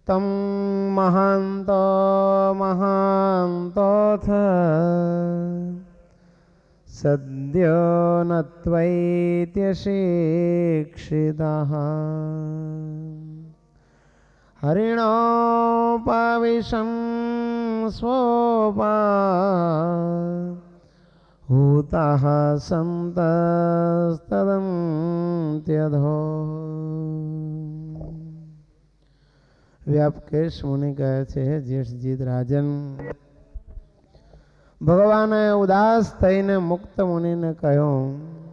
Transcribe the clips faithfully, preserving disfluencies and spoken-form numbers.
તમ મહાંત મહાંતોથ સદ્ય નત્વૈત્યશિક્ષિતઃ હરિણોપવિશં સ્વોપા હૂતઃ સંતસ્તદંત્યધો. વ્યાપકેશ મુનિ કહે છે, જેઠજીત રાજન, ભગવાને ઉદાસ થઈને મુક્ત મુનિને કહ્યું.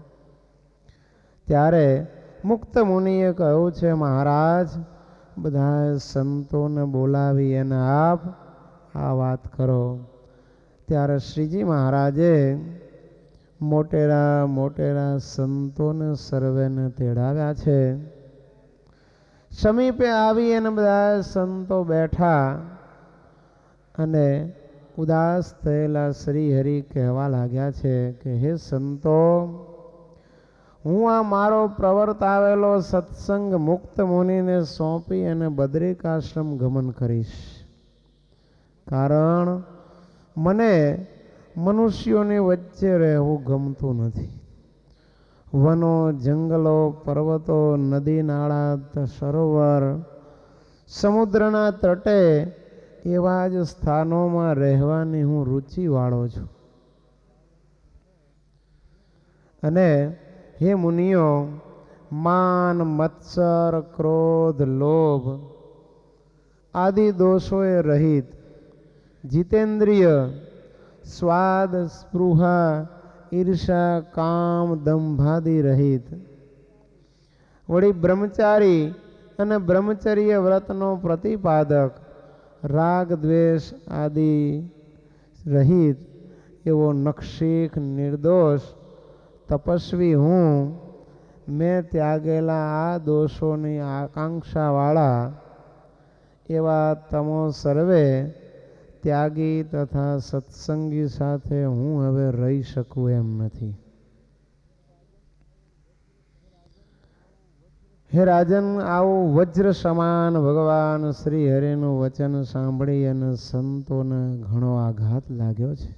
ત્યારે મુક્ત મુનિએ કહ્યું છે, મહારાજ, બધા સંતોને બોલાવી અને આપ આ વાત કરો. ત્યારે શ્રીજી મહારાજે મોટેરા મોટેરા સંતોને સર્વેને તેડાવ્યા છે. સમીપે આવી અને બધા સંતો બેઠા અને ઉદાસ થયેલા શ્રી હરિ કહેવા લાગ્યા છે કે હે સંતો, હું આ મારો પ્રવર્તાવેલો સત્સંગ મુક્ત મુનિને સોંપી અને બદ્રિકાશ્રમ ગમન કરીશ. કારણ મને મનુષ્યોની વચ્ચે રહેવું ગમતું નથી. વનો, જંગલો, પર્વતો, નદી નાળા, સરોવર, સમુદ્રના તટે એવા જ સ્થાનોમાં રહેવાની હું રુચિ વાળો છું. અને હે મુનિઓ, માન, મત્સર, ક્રોધ, લોભ આદિ દોષોએ રહિત, જીતેન્દ્રિય, સ્વાદ, સ્પૃહા, ઈર્ષા, કામ, દંભાદિ રહિત, વળી બ્રહ્મચારી અને બ્રહ્મચર્ય વ્રતનો પ્રતિપાદક, રાગ દ્વેષ આદિ રહિત એવો નક્ષીક નિર્દોષ તપસ્વી હું. મેં ત્યાગેલા આ દોષોની આકાંક્ષાવાળા એવા તમો સર્વે ત્યાગી તથા સત્સંગી સાથે હું હવે રહી શકું એમ નથી. હે રાજન, આવું વજ્ર સમાન ભગવાન શ્રી હરિનું વચન સાંભળી અને સંતોને ઘણો આઘાત લાગ્યો છે.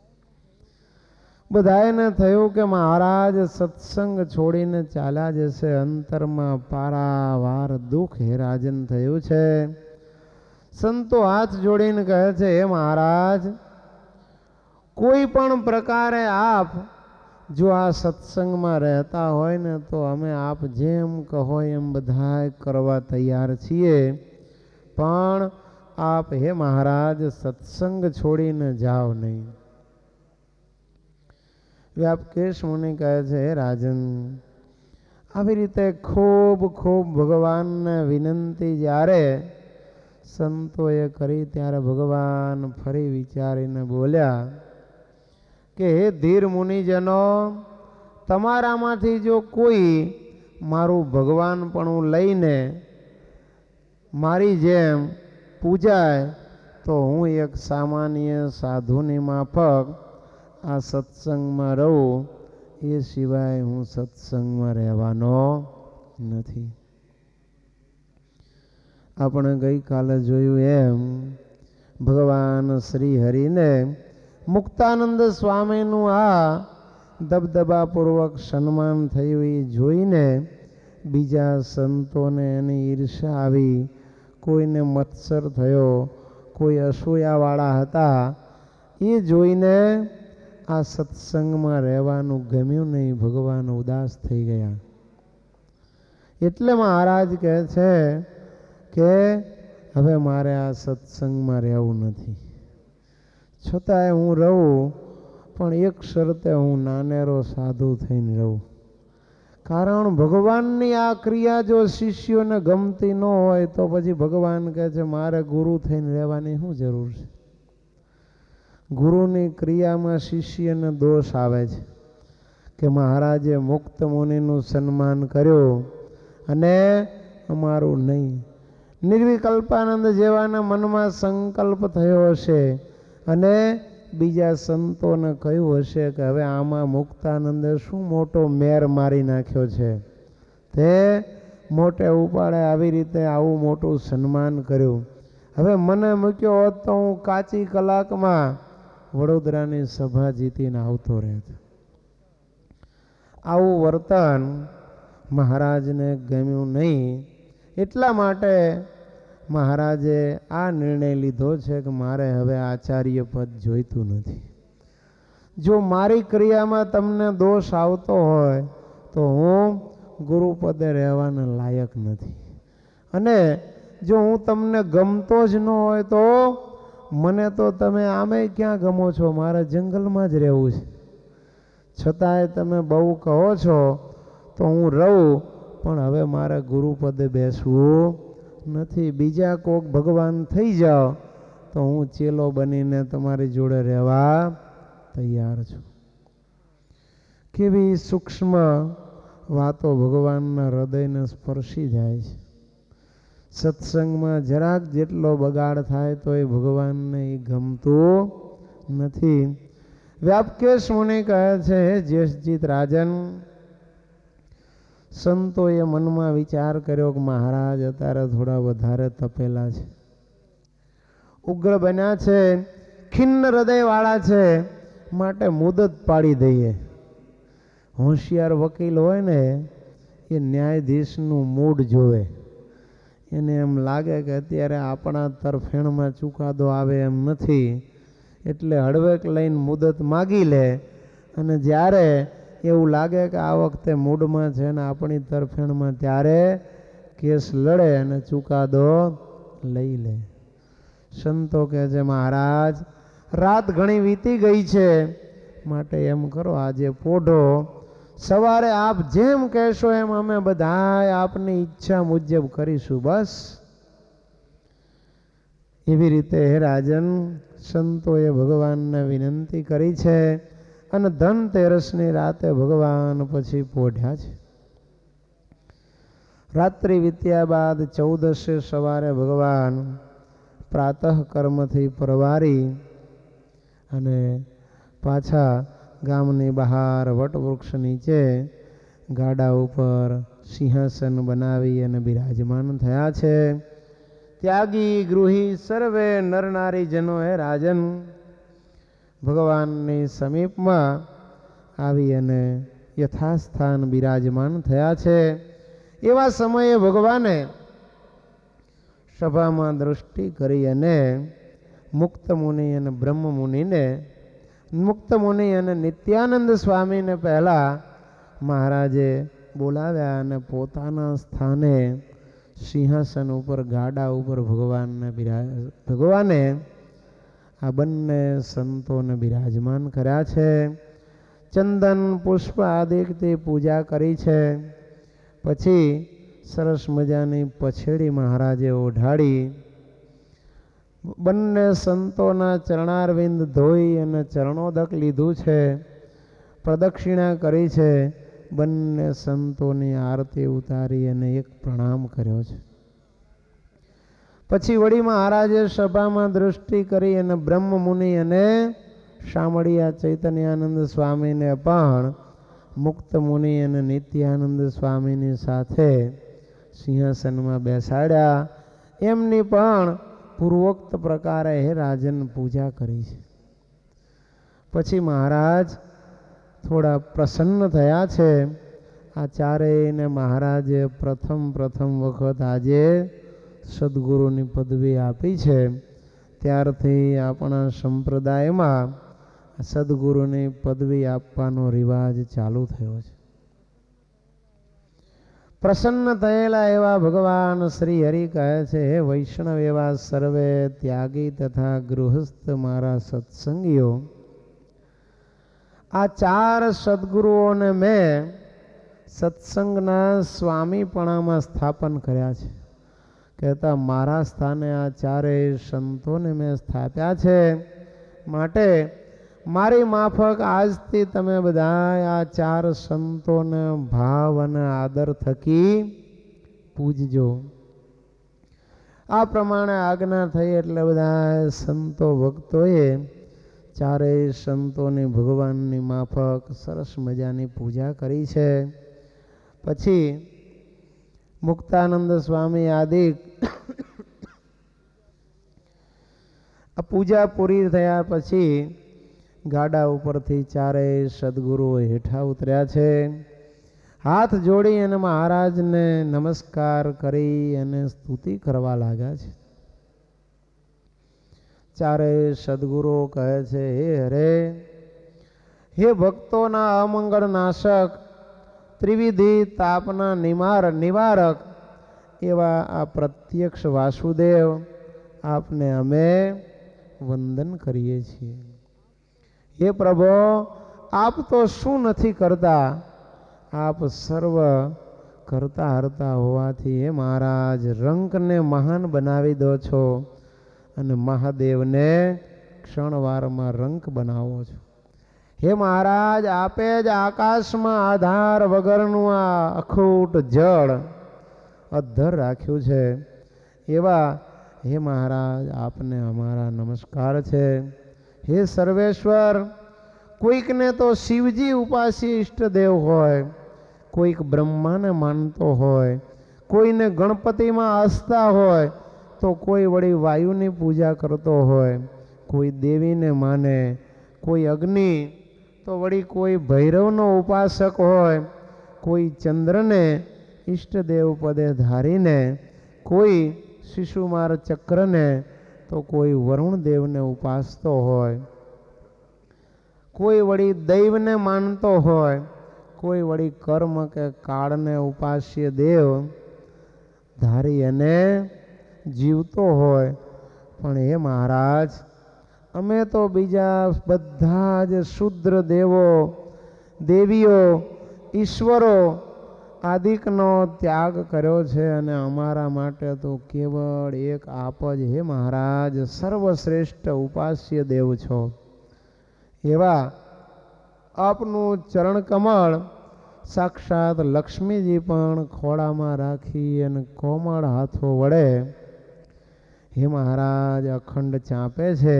બધાને થયું કે મહારાજ સત્સંગ છોડીને ચાલ્યા જશે. અંતરમાં પારાવાર દુઃખ હે રાજન થયું છે. સંતો હાથ જોડીને કહે છે, હે મહારાજ, કોઈ પણ પ્રકારે આપ જો આ સત્સંગમાં રહેતા હોય ને તો અમે આપ જેમ કહો એમ બધા કરવા તૈયાર છીએ. પણ આપ હે મહારાજ સત્સંગ છોડીને જાઓ નહીં. વ્યાપકેશ મુનિ કહે છે, હે રાજન, આવી રીતે ખૂબ ખૂબ ભગવાનને વિનંતી જ્યારે સંતોએ કરી ત્યારે ભગવાન ફરી વિચારીને બોલ્યા કે હે ધીર મુનિજનો, તમારામાંથી જો કોઈ મારું ભગવાનપણું લઈને મારી જેમ પૂજાય તો હું એક સામાન્ય સાધુની માફક આ સત્સંગમાં રહું, એ સિવાય હું સત્સંગમાં રહેવાનો નથી. આપણે ગઈકાલે જોયું એમ ભગવાન શ્રી હરિને મુક્તાનંદ સ્વામીનું આ દબદબાપૂર્વક સન્માન થયું એ જોઈને બીજા સંતોને એની ઈર્ષા આવી, કોઈને મત્સર થયો, કોઈ અસૂયાવાળા હતા. એ જોઈને આ સત્સંગમાં રહેવાનું ગમ્યું નહીં. ભગવાન ઉદાસ થઈ ગયા. એટલે મહારાજ કહે છે કે હવે મારે આ સત્સંગમાં રહેવું નથી. છતાંય હું રહું, પણ એક શરતે હું નાનેરો સાધુ થઈને રહું. કારણ ભગવાનની આ ક્રિયા જો શિષ્યોને ગમતી ન હોય તો પછી ભગવાન કહે છે મારે ગુરુ થઈને રહેવાની શું જરૂર છે. ગુરુની ક્રિયામાં શિષ્યને દોષ આવે છે કે મહારાજે મુક્ત મુનિનું સન્માન કર્યું અને અમારું નહીં. નિર્વિકલ્પાનંદ જેવાના મનમાં સંકલ્પ થયો હશે અને બીજા સંતોને કહ્યું હશે કે હવે આમાં મુક્તાનંદે શું મોટો મેર મારી નાખ્યો છે, તે મોટે ઉપાડે આવી રીતે આવું મોટું સન્માન કર્યું. હવે મને મૂક્યો હોત તો હું કાચી કલાકમાં વડોદરાની સભા જીતીને આવતો રહેત. આવું વર્તન મહારાજને ગમ્યું નહીં. એટલા માટે મહારાજે આ નિર્ણય લીધો છે કે મારે હવે આચાર્ય પદ જોઈતું નથી. જો મારી ક્રિયામાં તમને દોષ આવતો હોય તો હું ગુરુપદે રહેવાના લાયક નથી. અને જો હું તમને ગમતો જ ન હોય તો મને તો તમે આમે ક્યાં ગમો છો, મારે જંગલમાં જ રહેવું છે. છતાંય તમે બહુ કહો છો તો હું રહું, પણ હવે મારે ગુરુપદે બેસવું નથી. બીજા કોક ભગવાન થઈ જાઓ તો હું ચેલો બનીને તમારી જોડે રહેવા તૈયાર છું. કેવી સૂક્ષ્મ વાતો ભગવાનના હૃદયને સ્પર્શી જાય છે. સત્સંગમાં જરાક જેટલો બગાડ થાય તો એ ભગવાનને એ ગમતું નથી. વ્યાપકેશ મુનિ કહે છે, હે જ્યેષ્ઠજીત રાજન, સંતોએ મનમાં વિચાર કર્યો કે મહારાજ અત્યારે થોડા વધારે તપેલા છે, ઉગ્ર બન્યા છે, ખિન્ન હૃદયવાળા છે, માટે મુદત પાડી દઈએ. હોશિયાર વકીલ હોય ને એ ન્યાયાધીશનું મૂડ જોવે. એને એમ લાગે કે અત્યારે આપણા તરફેણમાં ચુકાદો આવે એમ નથી, એટલે હળવેક લઈને મુદત માગી લે. અને જ્યારે એવું લાગે કે આ વખતે મૂડમાં છે ને આપણી તરફેણમાં, ત્યારે કેસ લડે અને ચુકાદો લઈ લે. સંતો કહે છે, મહારાજ રાત ઘણી વીતી ગઈ છે, માટે એમ કરો આજે પોઢો, સવારે આપ જેમ કહેશો એમ અમે બધા આપની ઈચ્છા મુજબ કરીશું. બસ એવી રીતે હે રાજન, સંતોએ ભગવાનને વિનંતી કરી છે અને ધનતેરસની રાતે ભગવાન પછી પોઢ્યા છે. રાત્રિ વીત્યા બાદ ચૌદસે સવારે ભગવાન પ્રાતઃ કર્મથી પરવારી અને પાછા ગામની બહાર વટવૃક્ષ નીચે ગાડા ઉપર સિંહાસન બનાવી અને બિરાજમાન થયા છે. ત્યાગી ગૃહી સર્વે નરનારી જનો હે રાજન ભગવાનની સમીપમાં આવી અને યથાસ્થાન બિરાજમાન થયા છે. એવા સમયે ભગવાને સભામાં દૃષ્ટિ કરી અને મુક્ત મુનિ અને બ્રહ્મ મુનિને, મુક્ત મુનિ અને નિત્યાનંદ સ્વામીને પહેલા મહારાજે બોલાવ્યા અને પોતાના સ્થાને સિંહાસન ઉપર ગાડા ઉપર ભગવાનને બિરાજ ભગવાને આ બંને સંતોને બિરાજમાન કર્યા છે. ચંદન પુષ્પ આદિથી પૂજા કરી છે. પછી સરસ મજાની પછેડી મહારાજે ઓઢાડી બંને સંતોના ચરણારવિંદ ધોઈ અને ચરણોદક લીધું છે. પ્રદક્ષિણા કરી છે. બંને સંતોની આરતી ઉતારી અને એક પ્રણામ કર્યો છે. પછી વળી મહારાજે સભામાં દૃષ્ટિ કરી અને બ્રહ્મ મુનિ અને શામળિયા ચૈતન્યાનંદ સ્વામીને પણ મુક્ત મુનિ અને નિત્યાનંદ સ્વામીની સાથે સિંહાસનમાં બેસાડ્યા. એમની પણ પૂર્વોક્ત પ્રકારે હે રાજન પૂજા કરી છે. પછી મહારાજ થોડા પ્રસન્ન થયા છે. આ ચારેયને મહારાજે પ્રથમ પ્રથમ વખત આજે સદગુરુની પદવી આપી છે. ત્યારથી આપણા સંપ્રદાયમાં સદગુરુની પદવી આપવાનો રિવાજ ચાલુ થયો છે. પ્રસન્ન થયેલા એવા ભગવાન શ્રી હરિ કહે છે, હે વૈષ્ણવ એવા સર્વે ત્યાગી તથા ગૃહસ્થ મારા સત્સંગીઓ, આ ચાર સદગુરુઓને મેં સત્સંગના સ્વામીપણામાં સ્થાપન કર્યા છે. કહેતા મારા સ્થાને આ ચારેય સંતોને મેં સ્થાપ્યા છે. માટે મારી માફક આજથી તમે બધા આ ચાર સંતોને ભાવ અને આદર થકી પૂજજો. આ પ્રમાણે આજ્ઞા થઈ એટલે બધા સંતો ભક્તોએ ચારેય સંતોની ભગવાનની માફક સરસ મજાની પૂજા કરી છે. પછી મુક્તાનંદ સ્વામી આદિ પૂજા પૂરી થયા પછી ગાડા ઉપરથી ચારેય સદગુરુઓ હેઠા ઉતર્યા છે. હાથ જોડી અને મહારાજને નમસ્કાર કરી અને સ્તુતિ કરવા લાગ્યા છે. ચારેય સદગુરુઓ કહે છે, હે હરે, હે ભક્તોના અમંગળ નાશક, ત્રિવિધિ તાપના નિમાર નિવારક એવા આ પ્રત્યક્ષ વાસુદેવ, આપને અમે વંદન કરીએ છીએ. હે પ્રભુ, આપ તો શું નથી કરતા, આપ સર્વ કરતા હરતા હોવાથી હે મહારાજ રંકને મહાન બનાવી દો છો અને મહાદેવને ક્ષણવારમાં રંક બનાવો છો. હે મહારાજ, આપે જ આકાશમાં આધાર વગરનું આ અખૂટ જળ અધ્ધર રાખ્યું છે. એવા હે મહારાજ આપને અમારા નમસ્કાર છે. હે સર્વેશ્વર, કોઈકને તો શિવજી ઉપાસી ઈષ્ટદેવ હોય, કોઈક બ્રહ્માને માનતો હોય, કોઈને ગણપતિમાં આસ્થા હોય, તો કોઈ વળી વાયુની પૂજા કરતો હોય, કોઈ દેવીને માને, કોઈ અગ્નિ, તો વળી કોઈ ભૈરવનો ઉપાસક હોય, કોઈ ચંદ્રને ઈષ્ટદેવ પદે ધારીને, કોઈ શિશુમાર ચક્રને, તો કોઈ વરુણ દેવને ઉપાસતો હોય, કોઈ વળી દૈવને માનતો હોય, કોઈ વળી કર્મ કે કાળને ઉપાસ્ય દેવ ધારી અને જીવતો હોય. પણ હે મહારાજ, અમે તો બીજા બધા જ શુદ્ર દેવો દેવીઓ ઈશ્વરો આદિકનો ત્યાગ કર્યો છે અને અમારા માટે તો કેવળ એક આપ જ હે મહારાજ સર્વશ્રેષ્ઠ ઉપાસ્ય દેવ છો. એવા આપનું ચરણ કમળ સાક્ષાત લક્ષ્મીજી પણ ખોળામાં રાખી અને કોમળ હાથો વડે હે મહારાજ અખંડ ચાંપે છે.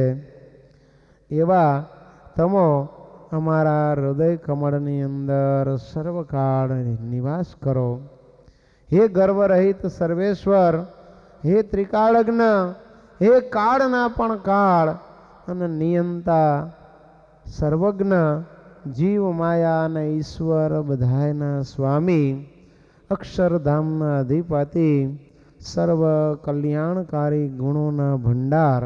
એવા તમો અમારા હૃદય કમળની અંદર સર્વકાળ નિવાસ કરો. હે ગર્વરહિત સર્વેશ્વર, હે ત્રિકાળજ્ઞ, હે કાળના પણ કાળ અને નિયંતા સર્વજ્ઞ, જીવ માયા અને ઈશ્વર બધાયના સ્વામી, અક્ષરધામના અધિપતિ, સર્વ કલ્યાણકારી ગુણોના ભંડાર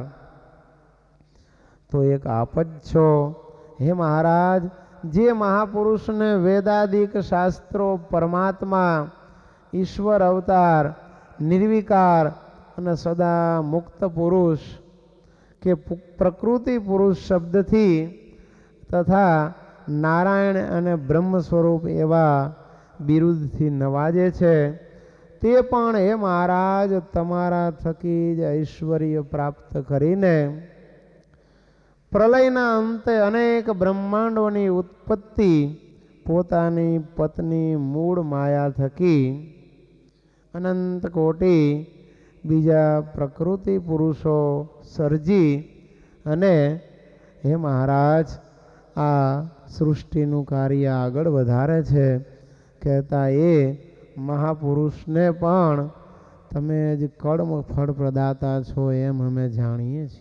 તો એક આપ જ છો. હે મહારાજ, જે મહાપુરુષને વેદાદિક શાસ્ત્રો પરમાત્મા ઈશ્વર અવતાર નિર્વિકાર અને સદા મુક્ત પુરુષ કે પ્રકૃતિ પુરુષ શબ્દથી તથા નારાયણ અને બ્રહ્મ સ્વરૂપ એવા બિરુદથી નવાજે છે, તે પણ હે મહારાજ તમારા થકી જ ઐશ્વર્ય પ્રાપ્ત કરીને પ્રલયના અંતે અનેક બ્રહ્માંડોની ઉત્પત્તિ પોતાની પત્ની મૂળ માયા થકી અનંત કોટી બીજા પ્રકૃતિ પુરુષો સર્જી અને હે મહારાજ આ સૃષ્ટિનું કાર્ય આગળ વધારે છે. કહેતા એ મહાપુરુષને પણ તમે જ કર્મ ફળ પ્રદાતા છો એમ અમે જાણીએ છીએ.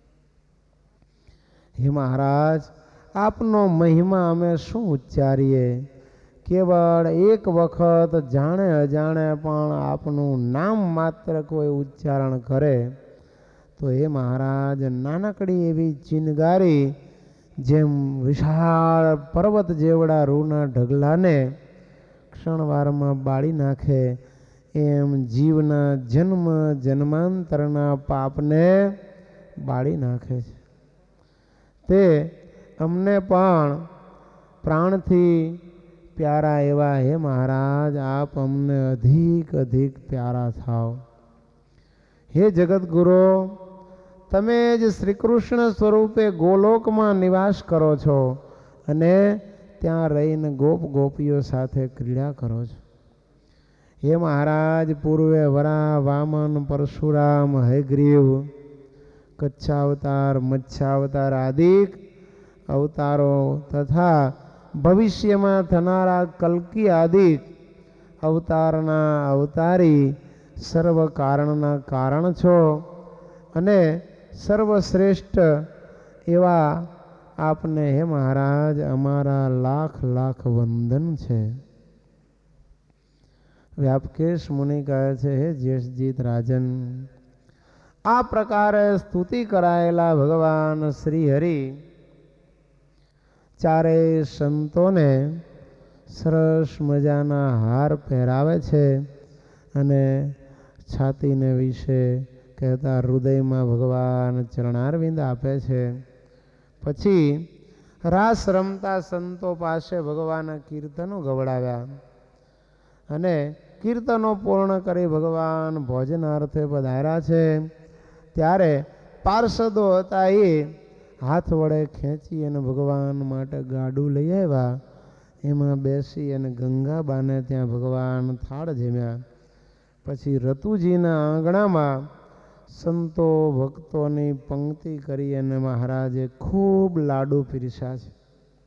હે મહારાજ, આપનો મહિમા અમે શું ઉચ્ચારીએ, કેવળ એક વખત જાણે અજાણે પણ આપનું નામ માત્ર કોઈ ઉચ્ચારણ કરે તો હે મહારાજ નાનકડી એવી ચિનગારી જેમ વિશાળ પર્વત જેવડા રૂના ઢગલાને ક્ષણવારમાં બાળી નાખે, એમ જીવના જન્મ જન્માંતરના પાપને બાળી નાખે છે. તે અમને પણ પ્રાણથી પ્યારા એવા હે મહારાજ આપ અમને અધિક અધિક પ્યારા થાવ. હે જગતગુરુ, તમે જ શ્રી કૃષ્ણ સ્વરૂપે ગોલોકમાં નિવાસ કરો છો અને ત્યાં રહીને ગોપ ગોપીઓ સાથે ક્રીડા કરો છો. હે મહારાજ, પૂર્વે વરા વામન પરશુરામ હયગ્રીવ કચ્છાવતાર મચ્છાવતાર આદિક અવતારો તથા ભવિષ્યમાં થનારા કલ્કી આદિક અવતારના અવતારી, સર્વ કારણના કારણ છો અને સર્વશ્રેષ્ઠ એવા આપને હે મહારાજ અમારા લાખ લાખ વંદન છે. વ્યાપકેશ મુનિ કહે છે, હે જેઠજીત રાજન, આ પ્રકારે સ્તુતિ કરાયેલા ભગવાન શ્રી હરિ ચારેય સંતોને સરસ મજાના હાર પહેરાવે છે અને છાતીને વિશે કહેતા હૃદયમાં ભગવાન ચરણારવિંદ આપે છે. પછી રાસ રમતા સંતો પાસે ભગવાન કીર્તનો ગવડાવ્યા અને કીર્તનો પૂર્ણ કરી ભગવાન ભોજનાર્થે પધાર્યા છે. ત્યારે પાર્ષદો હતા એ હાથ વડે ખેંચી અને ભગવાન માટે ગાડું લઈ આવ્યા. એમાં બેસી અને ગંગાબાને ત્યાં ભગવાન થાળ જમ્યા. પછી રતુજીના આંગણામાં સંતો ભક્તોની પંક્તિ કરી અને મહારાજે ખૂબ લાડુ પીરસ્યા છે.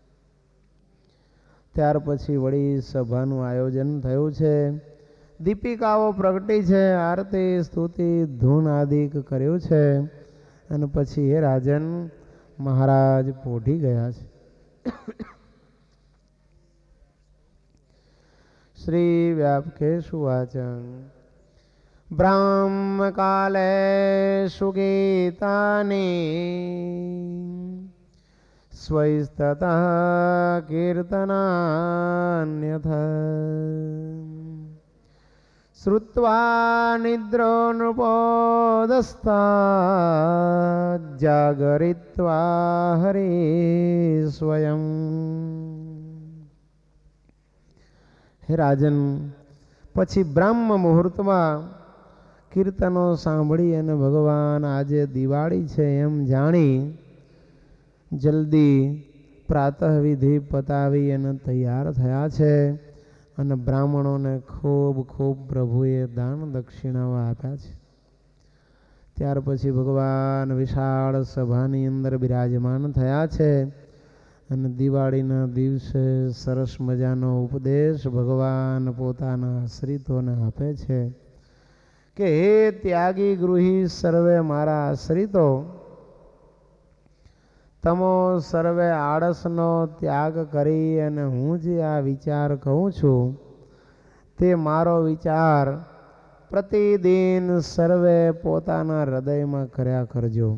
ત્યાર પછી વળી સભાનું આયોજન થયું છે. દીપિકાઓ પ્રગટી છે, આરતી સ્તુતિ ધૂન આદિક કર્યું છે અને પછી એ રાજન મહારાજ પોઢી ગયા છે. શ્રી વ્યાપકેશુ વાચન બ્રાહ્મ કાલે સુગીતાની સ્વૈસ્તતઃ કીર્તનાન્યથ શ્રુત્વા નિદ્રો નૃપોદસ્તા જાગરિત્વા હરિ સ્વયં. હે રાજન, પછી બ્રાહ્મ મુહૂર્તમાં કીર્તનો સાંભળી અને ભગવાન આજે દિવાળી છે એમ જાણી જલ્દી પ્રાતઃવિધિ પતાવી અને તૈયાર થયા છે અને બ્રાહ્મણોને ખૂબ ખૂબ પ્રભુએ દાન દક્ષિણાઓ આપ્યા છે. ત્યાર પછી ભગવાન વિશાળ સભાની અંદર બિરાજમાન થયા છે અને દિવાળીના દિવસે સરસ મજાનો ઉપદેશ ભગવાન પોતાના આશ્રિતોને આપે છે કે હે ત્યાગી ગૃહી સર્વે મારા આશ્રિતો, તમો સર્વે આળસનો ત્યાગ કરી અને હું જે આ વિચાર કહું છું તે મારો વિચાર પ્રતિદિન સર્વે પોતાના હૃદયમાં કર્યા કરજો.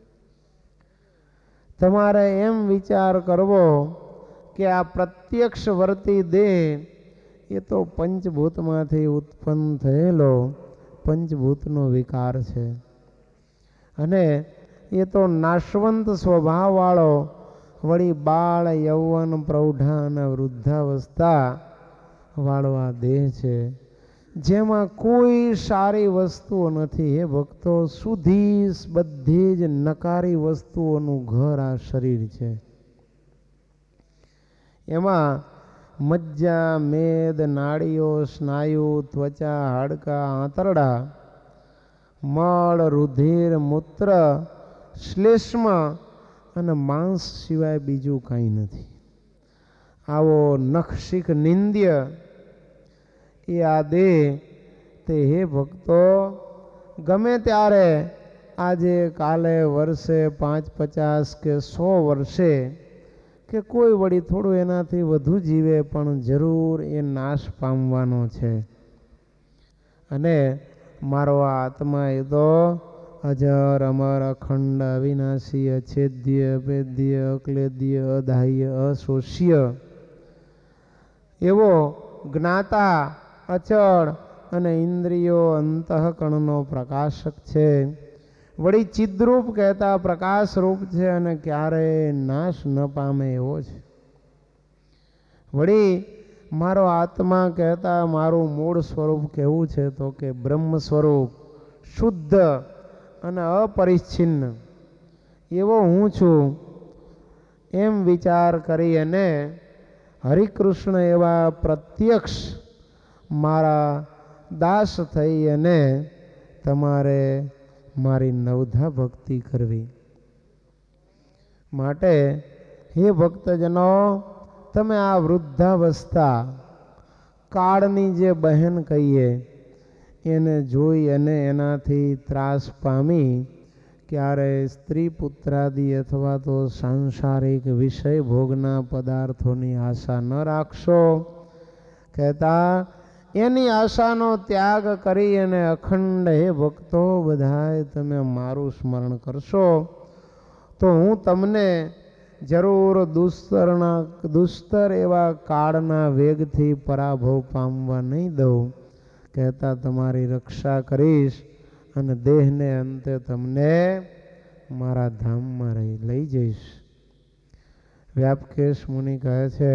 તમારે એમ વિચાર કરવો કે આ પ્રત્યક્ષ વર્તી દેહ એ તો પંચભૂતમાંથી ઉત્પન્ન થયેલો પંચભૂતનો વિકાર છે અને એ તો નાશવંત સ્વભાવવાળો વળી બાળ યૌવન પ્રૌઢા અને વૃદ્ધાવસ્થા વાળો આ દેહ છે, જેમાં કોઈ સારી વસ્તુઓ નથી. હે ભક્તો, સુધી બધી જ નકારી વસ્તુઓનું ઘર આ શરીર છે. એમાં મજ્જા, મેદ, નાડીઓ, સ્નાયુ, ત્વચા, હાડકા, આંતરડા, મળ, રુધિર, મૂત્ર, શ્લેષ્મ અને માંસ સિવાય બીજું કાંઈ નથી. આવો નખશિખ નિંદ્ય એ આ દેહ તે હે ભક્તો ગમે ત્યારે આજે કાલે વર્ષે પાંચ પચાસ કે સો વર્ષે કે કોઈ વળી થોડું એનાથી વધુ જીવે પણ જરૂર એ નાશ પામવાનો છે. અને મારો આત્મા એ તો અજર અમર અખંડ અવિનાશી અછેદ્ય અભેદ્ય અક્લેદ્ય અદાહ્ય અશોષ્ય એવો જ્ઞાતા અચળ અને ઇન્દ્રિયો અંતઃકરણનો પ્રકાશક છે. વળી ચિદ્રૂપ કહેતા પ્રકાશ રૂપ છે અને ક્યારેય નાશ ન પામે એવો છે. વળી મારો આત્મા કહેતા મારું મૂળ સ્વરૂપ કેવું છે તો કે બ્રહ્મ સ્વરૂપ શુદ્ધ અને અપરિચ્છિન્ન એવો હું છું. એમ વિચાર કરી અને હરિકૃષ્ણ એવા પ્રત્યક્ષ મારા દાસ થઈ અને તમારે મારી નવધા ભક્તિ કરવી. માટે હે ભક્તજનો, તમે આ વૃદ્ધાવસ્થા કાળની જે બહેન કહીએ એને જોઈ અને એનાથી ત્રાસ પામી ક્યારે સ્ત્રી પુત્રાદિ અથવા તો સાંસારિક વિષય ભોગના પદાર્થોની આશા ન રાખશો. કહેતા એની આશાનો ત્યાગ કરી અને અખંડ હે ભક્તો બધાય તમે મારું સ્મરણ કરશો તો હું તમને જરૂર દુસ્તરના દુસ્તર એવા કાળના વેગથી પરાભવ પામવા નહીં દઉં. કહેતા તમારી રક્ષા કરીશ અને દેહને અંતે તમને મારા ધામમાં રહી લઈ જઈશ. વ્યાપકેશ મુનિ કહે છે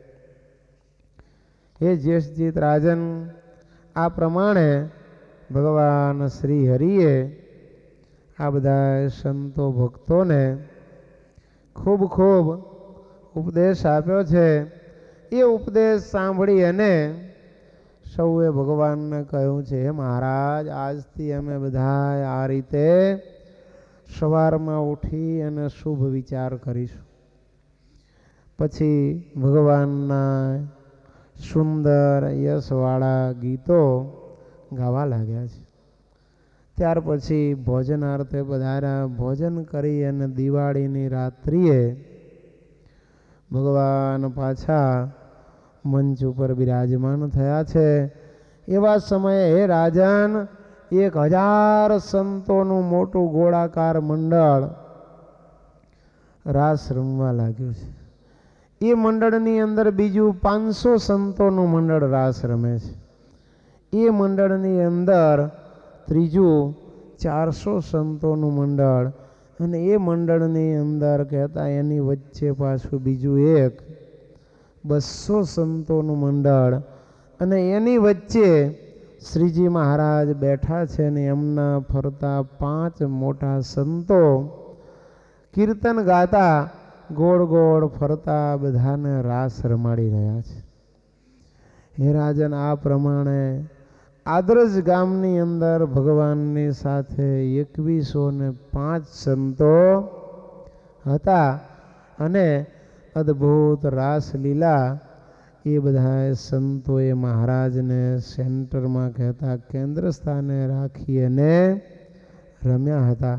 હે જ્યેષ્ઠજીત રાજન, આ પ્રમાણે ભગવાન શ્રી હરિએ આ બધા સંતો ભક્તોને ખૂબ ખૂબ ઉપદેશ આપ્યો છે. એ ઉપદેશ સાંભળી અને સૌએ ભગવાનને કહ્યું છે હે મહારાજ, આજથી અમે બધા આ રીતે સવારમાં ઉઠી અને શુભ વિચાર કરીશું. પછી ભગવાનના સુંદર યશવાળા ગીતો ગાવા લાગ્યા છે. ત્યાર પછી ભોજનાર્થે પધાર્યા. ભોજન કરી અને દિવાળીની રાત્રિએ ભગવાન પાછા મંચ ઉપર બિરાજમાન થયા છે. એવા સમયે હે રાજન, એક હજાર સંતોનું મોટું ગોળાકાર મંડળ રાસ રમવા લાગ્યું છે. એ મંડળની અંદર બીજું પાંચસો સંતોનું મંડળ રાસ રમે છે. એ મંડળની અંદર ત્રીજું ચારસો સંતોનું મંડળ અને એ મંડળની અંદર કહેતા એની વચ્ચે પાછું બીજું એક બસો સંતોનું મંડળ અને એની વચ્ચે શ્રીજી મહારાજ બેઠા છે ને એમના ફરતા પાંચ મોટા સંતો કીર્તન ગાતા ગોળ ગોળ ફરતા બધાને રાસ રમાડી રહ્યા છે. હે રાજન, આ પ્રમાણે આદરજ ગામની અંદર ભગવાનની સાથે એકવીસો ને પાંચ સંતો હતા અને અદ્ભુત રાસલીલા એ બધા સંતોએ મહારાજને સેન્ટરમાં કહેતા કેન્દ્ર સ્થાને રાખી અને રમ્યા હતા.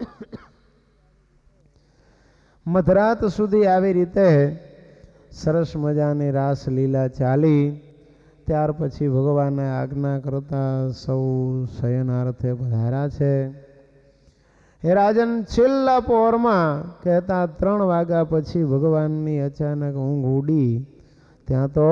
મધરાત સુધી આવી રીતે સરસ મજાની રાસલીલા ચાલી. ત્યાર પછી ભગવાને આજ્ઞા કરતા સૌ શયનાર્થે પધાર્યા છે. હે રાજન, છેલ્લા પહોરમાં કહેતા ત્રણ વાગ્યા પછી ભગવાનની અચાનક ઊંઘ ઉડી. ત્યાં તો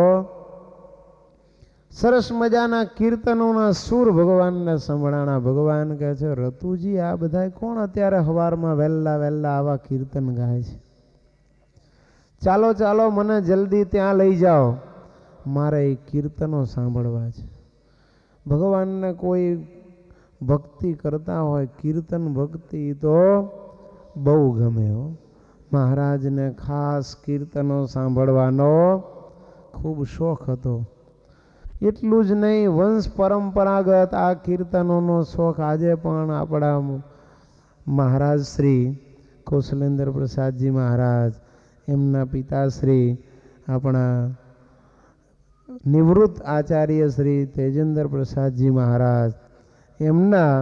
સરસ મજાના કીર્તનોના સૂર ભગવાનને સંભળાણા. ભગવાન કહે છે રતુજી, આ બધા કોણ અત્યારે સવારમાં વહેલા વહેલા આવા કીર્તન ગાય છે? ચાલો ચાલો મને જલ્દી ત્યાં લઈ જાઓ, મારે એ કીર્તનો સાંભળવા છે. ભગવાનને કોઈ ભક્તિ કરતા હોય, કીર્તન ભક્તિ તો બહુ ગમે હો. મહારાજને ખાસ કીર્તનો સાંભળવાનો ખૂબ શોખ હતો. એટલું જ નહીં, વંશ પરંપરાગત આ કીર્તનોનો શોખ આજે પણ આપણા મહારાજ શ્રી કૌશલેન્દ્ર પ્રસાદજી મહારાજ, એમના પિતાશ્રી આપણા નિવૃત્ત આચાર્ય શ્રી તેજેન્દ્ર પ્રસાદજી મહારાજ, એમના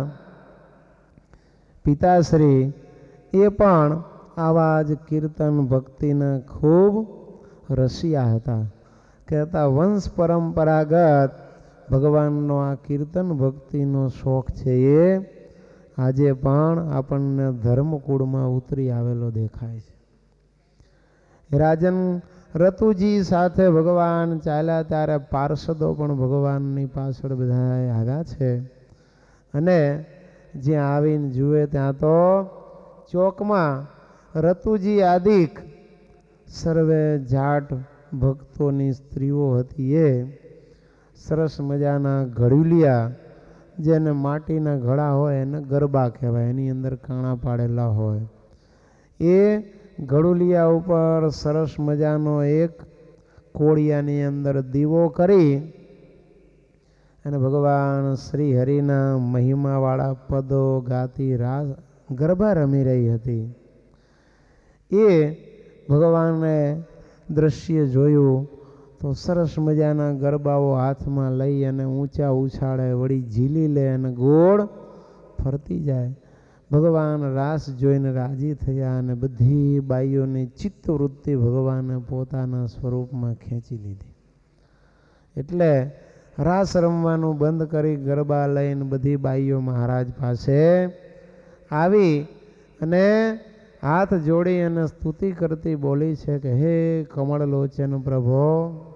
પિતાશ્રી એ પણ આવા જ કીર્તન ભક્તિના ખૂબ રસિયા હતા. કહેતા વંશ પરંપરાગત ભગવાનનો આ કીર્તન ભક્તિનો શોખ છે એ આજે પણ આપણને ધર્મકુળમાં ઉતરી આવેલો દેખાય છે. રાજન, રતુજી સાથે ભગવાન ચાલ્યા ત્યારે પાર્ષદો પણ ભગવાનની પાછળ બધા આવ્યા છે અને જ્યાં આવીને જુએ ત્યાં તો ચોકમાં રતુજી આદિક સર્વે જાટ ભક્તોની સ્ત્રીઓ હતી. એ સરસ મજાના ઘડુલિયા, જેને માટીના ઘડા હોય એને ગરબા કહેવાય, એની અંદર કાણા પાડેલા હોય, એ ઘડુલિયા ઉપર સરસ મજાનો એક કોળિયાની અંદર દીવો કરી અને ભગવાન શ્રી હરિના મહિમાવાળા પદો ગાતી રાસ ગરબા રમી રહી હતી. એ ભગવાને દ્રશ્ય જોયું તો સરસ મજાના ગરબાઓ હાથમાં લઈ અને ઊંચા ઉછાળે વળી ઝીલી લે અને ગોળ ફરતી જાય. ભગવાન રાસ જોઈને રાજી થયા અને બધી બાઈઓની ચિત્તવૃત્તિ ભગવાને પોતાના સ્વરૂપમાં ખેંચી લીધી. એટલે રાસ રમવાનું બંધ કરી ગરબા લઈને બધી બાઈઓ મહારાજ પાસે આવી અને હાથ જોડી અને સ્તુતિ કરતી બોલી છે કે હે કમળલોચન પ્રભો,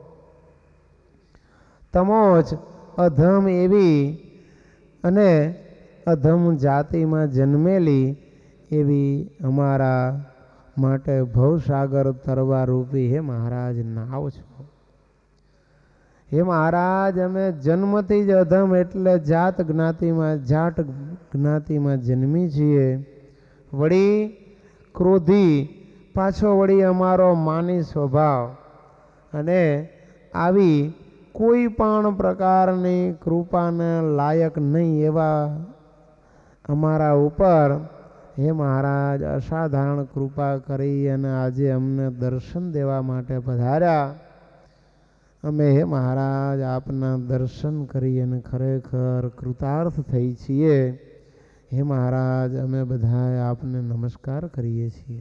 તમોજ અધમ એવી અને અધમ જાતિમાં જન્મેલી એવી અમારા માટે ભવસાગર તરવા રૂપી હે મહારાજ નાવ છો. હે મહારાજ, અમે જન્મથી જ અધમ એટલે જાત જ્ઞાતિમાં જાટ જ્ઞાતિમાં જન્મી છીએ. વળી ક્રોધી, પાછો વળી અમારો માની સ્વભાવ અને આવી કોઈ પણ પ્રકારની કૃપાને લાયક નહીં એવા અમારા ઉપર હે મહારાજ અસાધારણ કૃપા કરી અને આજે અમને દર્શન દેવા માટે પધાર્યા. અમે હે મહારાજ આપના દર્શન કરી અને ખરેખર કૃતાર્થ થઈ છીએ. હે મહારાજ, અમે બધાએ આપને નમસ્કાર કરીએ છીએ.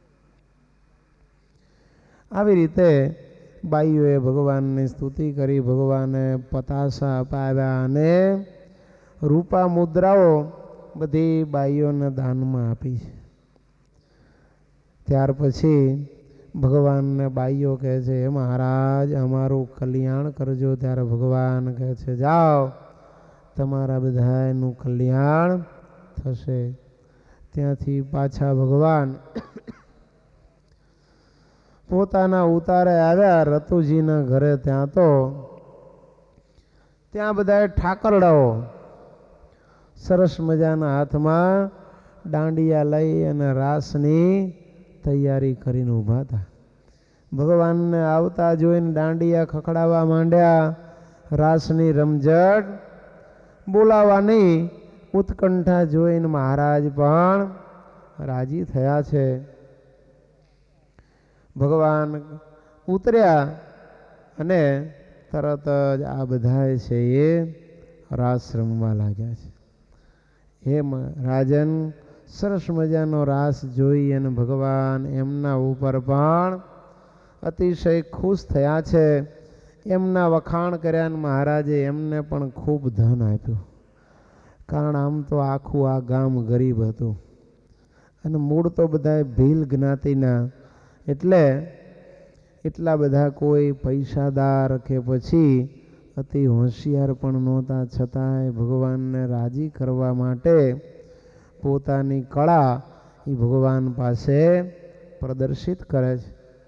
આવી રીતે બાઈઓએ ભગવાનની સ્તુતિ કરી, ભગવાને પતાસા અપાવ્યા અને રૂપા મુદ્રાઓ બધી બાઈઓને દાનમાં આપી છે. ત્યાર પછી ભગવાનને બાઈઓ કહે છે હે મહારાજ અમારું કલ્યાણ કરજો. ત્યારે ભગવાન કહે છે જાઓ, તમારા બધાનું કલ્યાણ થશે. ત્યાંથી પાછા ભગવાન પોતાના ઉતારે આવ્યા રતુજીના ઘરે. ત્યાં તો ત્યાં બધા ઠાકરડાઓ સરસ મજાના હાથમાં દાંડિયા લઈ અને રાસની તૈયારી કરીને ઊભા હતા. ભગવાનને આવતા જોઈને દાંડિયા ખખડાવવા માંડ્યા. રાસની રમઝટ બોલાવાની ઉત્કંઠા જોઈને મહારાજ પણ રાજી થયા છે. ભગવાન ઉતર્યા અને તરત જ આ બધા છે એ રાસ રમવા લાગ્યા છે. હે રાજન, સરસ મજાનો રાસ જોઈ અને ભગવાન એમના ઉપર પણ અતિશય ખુશ થયા છે. એમના વખાણ કર્યા અને મહારાજે એમને પણ ખૂબ ધન આપ્યું. કારણ આમ તો આખું આ ગામ ગરીબ હતું અને મૂળ તો બધા ભીલ જ્ઞાતિના, એટલે એટલા બધા કોઈ પૈસાદાર કે પછી અતિ હોશિયાર પણ નહોતા. છતાંય ભગવાનને રાજી કરવા માટે પોતાની કળા એ ભગવાન પાસે પ્રદર્શિત કરે છે.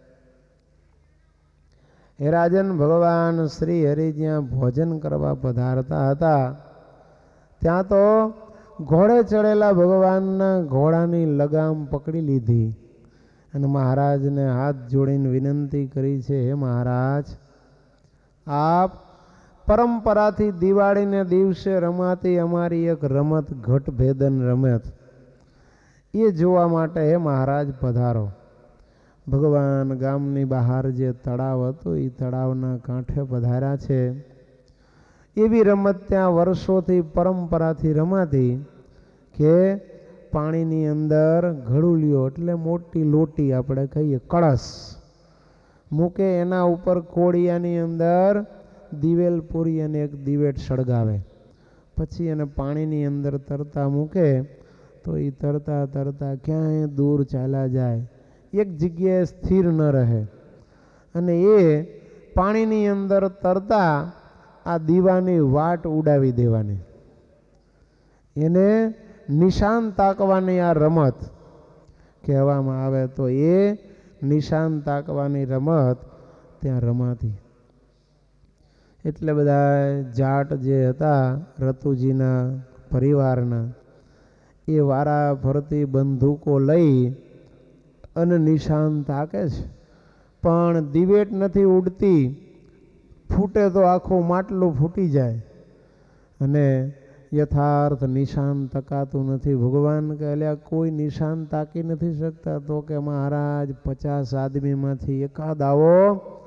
હે રાજન, ભગવાન શ્રી હરિ જ્યાં ભોજન કરવા પધારતા હતા ત્યાં તો ઘોડે ચડેલા ભગવાનના ઘોડાની લગામ પકડી લીધી અને મહારાજને હાથ જોડીને વિનંતી કરી છે હે મહારાજ, આપ પરંપરાથી દિવાળીને દિવસે રમાતી અમારી એક રમત ઘટભેદન રમત એ જોવા માટે હે મહારાજ પધારો. ભગવાન ગામની બહાર જે તળાવ હતું એ તળાવના કાંઠે પધાર્યા છે. એવી રમત ત્યાં વર્ષોથી પરંપરાથી રમાતી કે પાણીની અંદર ઘડુલિયો એટલે મોટી લોટી આપણે કહીએ કળશ મૂકે, એના ઉપર કોળિયાની અંદર દિવેલ પૂરી અને એક દિવેટ સળગાવે, પછી એને પાણીની અંદર તરતા મૂકે તો એ તરતા તરતા ક્યાંય દૂર ચાલ્યા જાય, એક જગ્યાએ સ્થિર ન રહે અને એ પાણીની અંદર તરતા આ દીવાની વાટ ઉડાવી દેવાની. એને નિશાન તાકવાની આ રમત કહેવામાં આવે. તો એ નિશાન તાકવાની રમત ત્યાં રમાતી. એટલે બધા જાટ જે હતા રતુજીના પરિવારના, એ વારા ફરતી બંદૂકો લઈ અને નિશાન તાકે છે, પણ દિવેટ નથી ઉડતી. ફૂટે તો આખું માટલું ફૂટી જાય અને યથાર્થ નિશાન તકાતું નથી. ભગવાન કહેલ્યા કોઈ નિશાન તાકી નથી શકતા. તો કે મહારાજ પચાસ આદમીમાંથી એકાદ આવો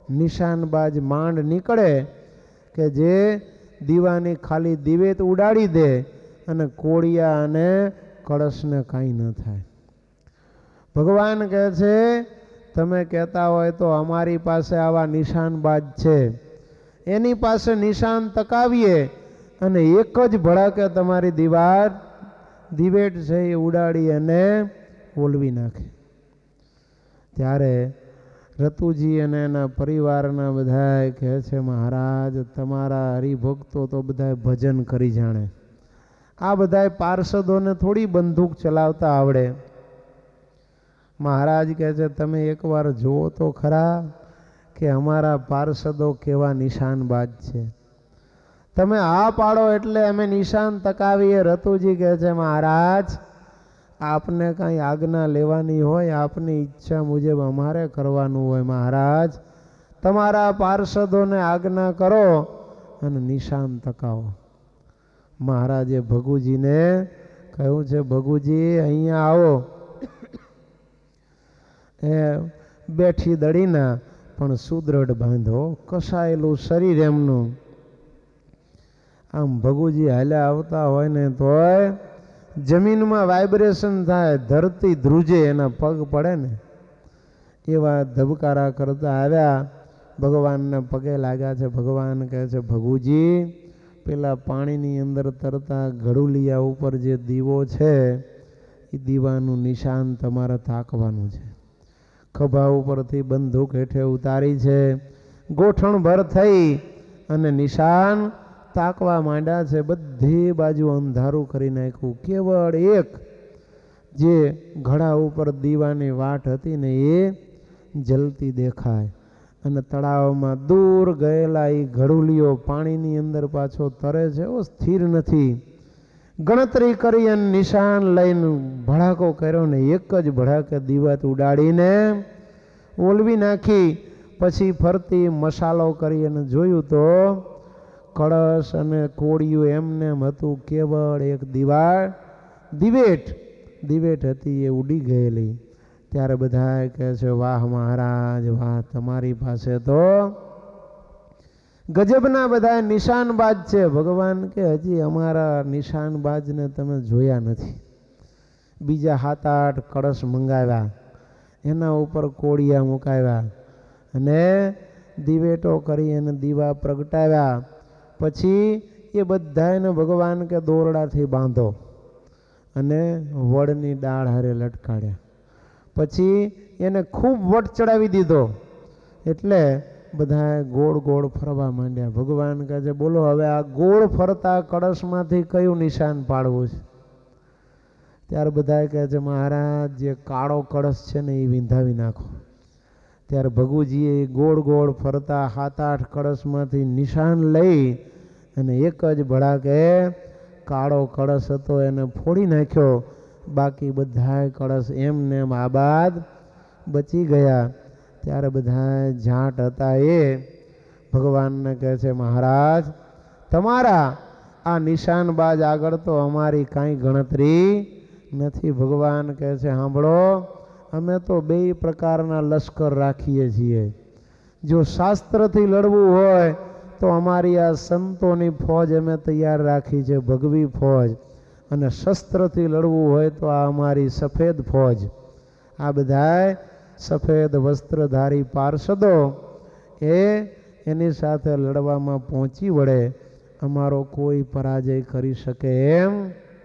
નિશાનબાજ માંડ નીકળે કે જે દીવાની ખાલી દિવેત ઉડાડી દે અને કોળિયા અને કળશને કાંઈ ન થાય. ભગવાન કહે છે તમે કહેતા હોય તો અમારી પાસે આવા નિશાનબાજ છે, એની પાસે નિશાન તકાવીએ અને એક જ ભડાકે તમારી દીવાર દિવેટ છે એ ઉડાડી અને ઓલવી નાખે. ત્યારે રતુજી અને એના પરિવારના બધા કહે છે મહારાજ તમારા હરિભક્તો તો બધા ભજન કરી જાણે, આ બધા પાર્ષદોને થોડી બંદૂક ચલાવતા આવડે. મહારાજ કહે છે તમે એકવાર જુઓ તો ખરા કે અમારા પાર્ષદો કેવા નિશાનબાજ છે. તમે આ પાડો એટલે અમે નિશાન તકાવીએ. રતુજી કહે છે મહારાજ આપને કાંઈ આજ્ઞા લેવાની હોય, આપની ઈચ્છા મુજબ અમારે કરવાનું હોય. મહારાજ તમારા પાર્ષદોને આજ્ઞા કરો અને નિશાન તકાવો. મહારાજે ભગુજીને કહ્યું છે ભગુજી અહીંયા આવો. એ બેઠી દડીના પણ સુદ્રઢ બાંધો, કસાયેલું શરીર એમનું. આમ ભગુજી હાલ્યા આવતા હોય ને તોય જમીનમાં વાઇબ્રેશન થાય, ધરતી ધ્રુજે, એના પગ પડે ને એવા ધબકારા કરતા આવ્યા. ભગવાનને પગે લાગ્યા છે. ભગવાન કહે છે ભગુજી પેલા પાણીની અંદર તરતા ઘડુલિયા ઉપર જે દીવો છે એ દીવાનું નિશાન તમારે તાકવાનું છે. ખભા ઉપરથી બંદૂક હેઠે ઉતારી છે, ગોઠણ ભર થઈ અને નિશાન તાકવા માંડ્યા છે. બધી બાજુ અંધારું કરી નાખ્યું. કેવળ એક જે ઘડા ઉપર દીવાની વાટ હતી ને એ જલતી દેખાય અને તળાવમાં દૂર ગયેલા એ ઘડુલીઓ પાણીની અંદર પાછો તરે છે, ઓ સ્થિર નથી. ગણતરી કરી અને નિશાન લઈને ભડાકો કર્યો ને એક જ ભડાકે દીવાત ઉડાડીને ઓલવી નાખી. પછી ફરતી મસાલો કરી અને જોયું તો કળશ અને કોળિયું એમને એમ હતું. કેવળ એક દિવાળ દિવેટ દિવેટ હતી એ ઉડી ગયેલી. ત્યારે બધા કહે છે વાહ મહારાજ વાહ, તમારી પાસે તો ગજબના બધા નિશાનબાજ છે. ભગવાન કે હજી અમારા નિશાનબાજને તમે જોયા નથી. બીજા સાત આઠ કળશ મંગાવ્યા, એના ઉપર કોળિયા મુકાવ્યા અને દિવેટો કરી અને દીવા પ્રગટાવ્યા. પછી એ બધાને ભગવાન કે દોરડાથી બાંધો અને વડની ડાળ હારે લટકાડ્યા. પછી એને ખૂબ વટ ચડાવી દીધો એટલે બધા ગોળ ગોળ ફરવા માંડ્યા. ભગવાન કહે છે બોલો હવે આ ગોળ ફરતા કળશમાંથી કયું નિશાન પાડવું છે? ત્યારે બધા કહે છે મહારાજ જે કાળો કળશ છે ને એ વિંધાવી નાખો. ત્યારે ભગુજીએ ગોળ ગોળ ફરતા સાત આઠ કળશમાંથી નિશાન લઈ અને એક જ ભડાકે કાળો કળશ હતો એને ફોડી નાખ્યો. બાકી બધા કળશ એમને એમ આબાદ બચી ગયા. ત્યારે બધા જાટ હતા એ ભગવાનને કહે છે મહારાજ તમારા આ નિશાનબાજ આગળ તો અમારી કાંઈ ગણતરી નથી. ભગવાન કહે છે સાંભળો, અમે તો બે પ્રકારના લશ્કર રાખીએ છીએ. જો શાસ્ત્રથી લડવું હોય તો અમારી આ સંતોની ફોજ અમે તૈયાર રાખી છે, ભગવી ફોજ. અને શસ્ત્રથી લડવું હોય તો આ અમારી સફેદ ફોજ. આ બધાય સફેદ વસ્ત્રધારી પાર્ષદો એ એની સાથે લડવામાં પહોંચી વળે, અમારો કોઈ પરાજય કરી શકે એમ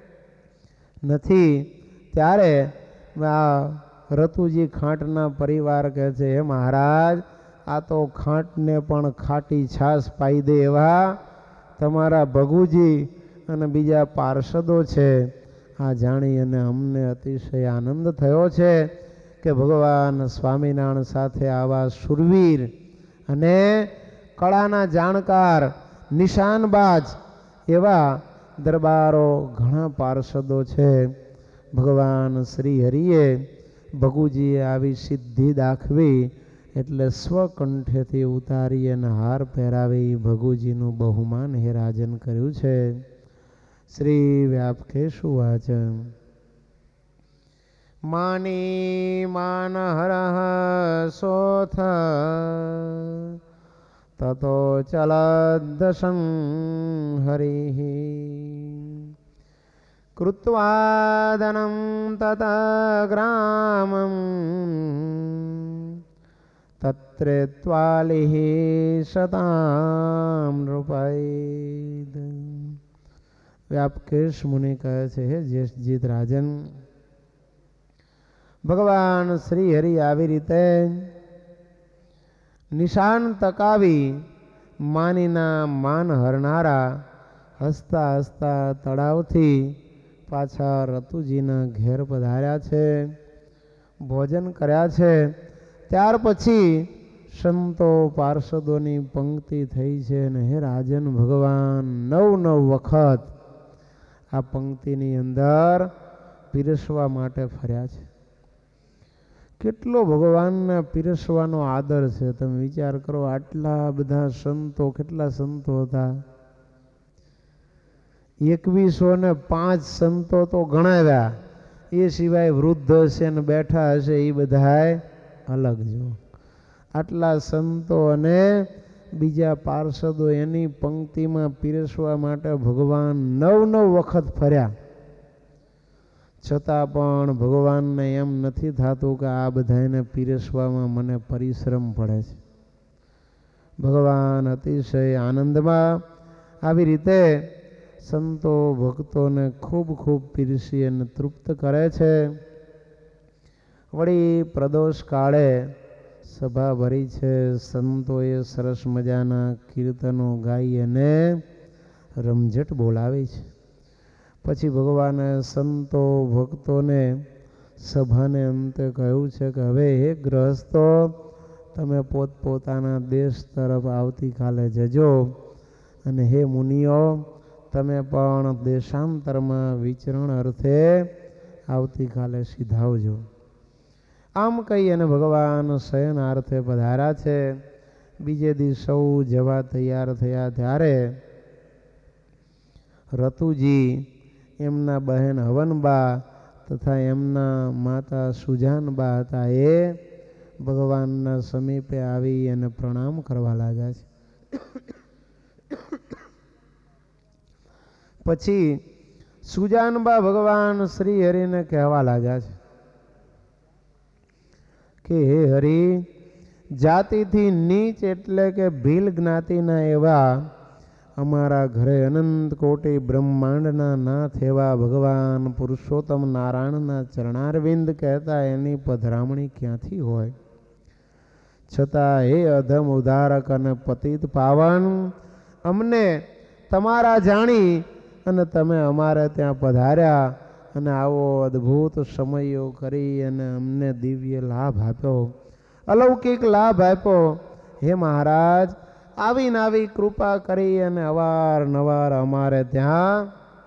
નથી. ત્યારે આ રતુજી ખાંટના પરિવાર કહે છે હે મહારાજ આ તો ખાંટને પણ ખાટી છાશ પાઈ દે એવા તમારા ભગુજી અને બીજા પાર્ષદો છે. આ જાણી અને અમને અતિશય આનંદ થયો છે કે ભગવાન સ્વામિનારાયણ સાથે આવા શૂરવીર અને કળાના જાણકાર નિશાનબાજ એવા દરબારો ઘણા પાર્ષદો છે. ભગવાન શ્રી હરિએ ભગુજીએ આવી સિદ્ધિ દાખવી એટલે સ્વકંઠેથી ઉતારી અને હાર પહેરાવી ભગુજીનું બહુમાન હેરાજન કર્યું છે. શ્રી વ્યાપકેશુ વાચ માની માન હરહ સોથ તતો ચલદશન હરિ કૃત્વાદનમ તત ગ્રામમ તત્રેત્વાલિ શતામ નૃપૈદ. વ્યાપકેશ મુનિ કહે છે, હે જ્યેષ્ઠજીત રાજન, ભગવાન શ્રી હરિ આવી રીતે નિશાન તકાવી માનીના માન હરનારા હસતા હસતા તળાવથી પાછા રતુજીના ઘેર પધાર્યા છે, ભોજન કર્યા છે. ત્યાર પછી સંતો પાર્ષદોની પંક્તિ થઈ છે અને હે રાજન, ભગવાન નવ નવ વખત આ પંક્તિની અંદર પીરસવા માટે ફર્યા છે. કેટલો ભગવાનના પીરસવાનો આદર છે, તમે વિચાર કરો. આટલા બધા સંતો, કેટલા સંતો હતા? એકવીસો ને પાંચ સંતો તો ગણાવ્યા, એ સિવાય વૃદ્ધ હશે ને બેઠા હશે એ બધાય અલગ. જો આટલા સંતો અને બીજા પાર્ષદો એની પંક્તિમાં પીરસવા માટે ભગવાન નવ નવ વખત ફર્યા. છતાં પણ ભગવાનને એમ નથી થતું કે આ બધાને પીરસવામાં મને પરિશ્રમ પડે છે. ભગવાન અતિશય આનંદમાં આવી રીતે સંતો ભક્તોને ખૂબ ખૂબ પીરસી અને તૃપ્ત કરે છે. વળી પ્રદોષ કાળે સભા ભરી છે. સંતોએ સરસ મજાના કીર્તનો ગાઈ અને રમઝટ બોલાવી છે. પછી ભગવાને સંતો ભક્તોને સભાને અંતે કહ્યું છે કે હવે હે ગ્રહસ્થો, તમે પોતપોતાના દેશ તરફ આવતીકાલે જજો, અને હે મુનિઓ, તમે પણ દેશાંતરમાં વિચરણ અર્થે આવતીકાલે સીધાવજો. આમ કહી અને ભગવાન શયનાર્થે પધાર્યા છે. બીજે દિવસ સૌ જવા તૈયાર થયા ત્યારે રતુજી, એમના બહેન હવનબા તથા એમના માતા સુજાનબા હતા, એ ભગવાનના સમીપે આવી અને પ્રણામ કરવા લાગ્યા છે. પછી સુજાનબા ભગવાન શ્રી હરિને કહેવા લાગ્યા છે કે હે હરિ, જાતિથી નીચ એટલે કે ભીલ જ્ઞાતિના એવા અમારા ઘરે અનંત કોટી બ્રહ્માંડના નાથ એવા ભગવાન પુરુષોત્તમ નારાયણના ચરણારવિંદ કહેતા એની પધરામણી ક્યાંથી હોય? છતાં હે અધમ ઉદ્ધારક અને પતિત પાવન, અમને તમારા જાણી અને તમે અમારે ત્યાં પધાર્યા અને આવો અદ્ભુત સમયો કરી અને અમને દિવ્ય લાભ આપ્યો, અલૌકિક લાભ આપ્યો. હે મહારાજ, આવીને આવી કૃપા કરી અને અવારનવાર અમારે ત્યાં